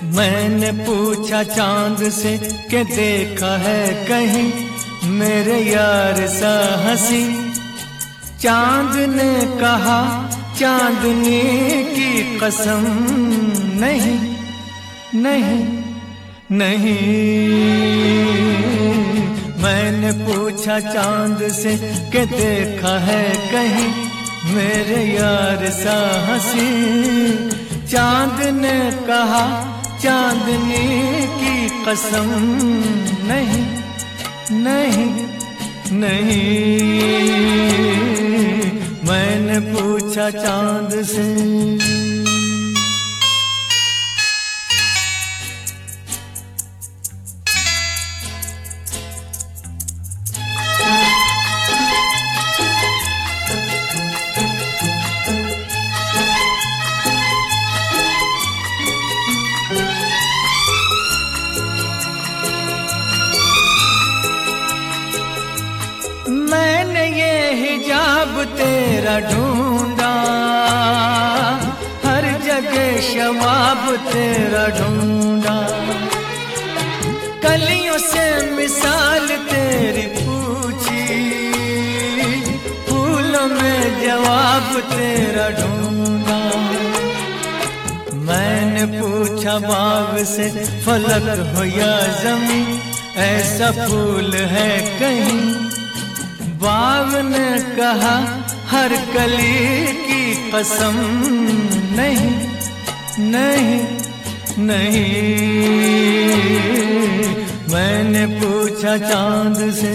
मैंने पूछा चांद से कि देखा है कहीं मेरे यार सा हंसी। चांद ने कहा चांदनी की कसम नहीं नहीं नहीं। मैंने पूछा चांद से कि देखा है कहीं मेरे यार सा हंसी। चांद ने कहा चांदनी की कसम नहीं नहीं नहीं। मैंने पूछा चांद से। मैंने ये हिजाब तेरा ढूंढा, हर जगह शवाब तेरा ढूंढा। कलियों से मिसाल तेरी पूछी, फूलों में जवाब तेरा ढूंढा। मैंने पूछा बाग से फलक हो या ज़मीं, ऐसा फूल है कहीं। बाग ने कहा हर कली की कसम नहीं नहीं नहीं। मैंने पूछा चांद से।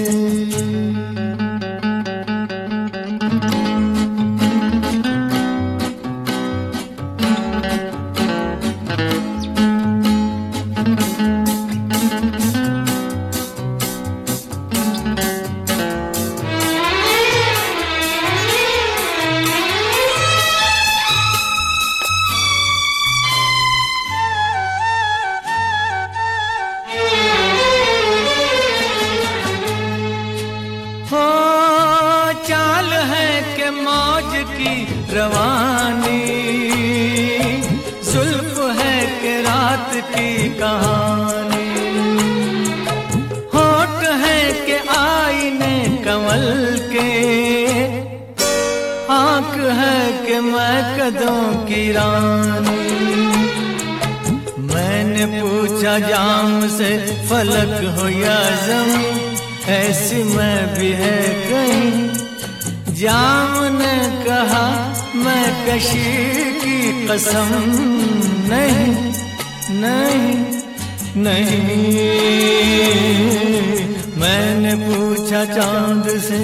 चाल है कि मौज की रवानी, जुल्फ है कि रात की कहानी। होठ है कि आईने कमल के, आंख है कि मैं कदों की रानी। मैंने पूछा जाम से फलक हो या ज़मीं, ऐसी मैं भी है कहीं। जाम ने कहा मैं कशी की कसम नहीं नहीं नहीं। मैंने पूछा चांद से।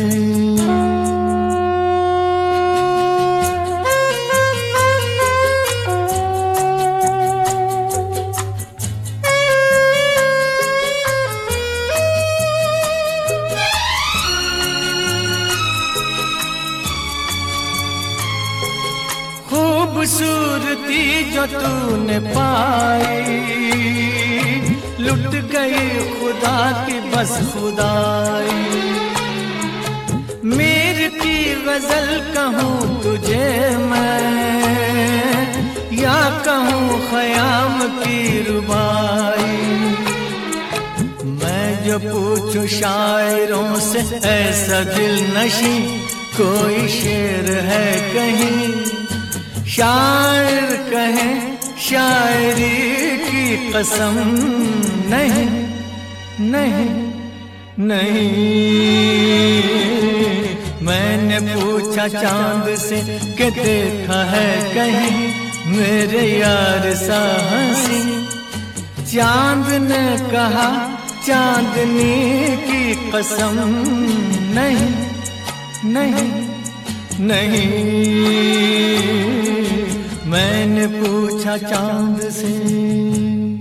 खूबसूरती जो तूने पाई, लुट गई खुदा की बस खुदाई। मीर की गजल कहूँ तुझे मैं, या कहूँ ख़याम की रुबाई। मैं जो पूछूं शायरों से ऐसा दिल नशी, कोई शेर है कहीं। शायर कहे शायरी की कसम नहीं नहीं नहीं। मैंने पूछा चांद से कि देखा है कहीं मेरे यार सा हंसी। चांद ने कहा चांदनी की कसम नहीं नहीं नहीं। मैंने पूछा चांद से।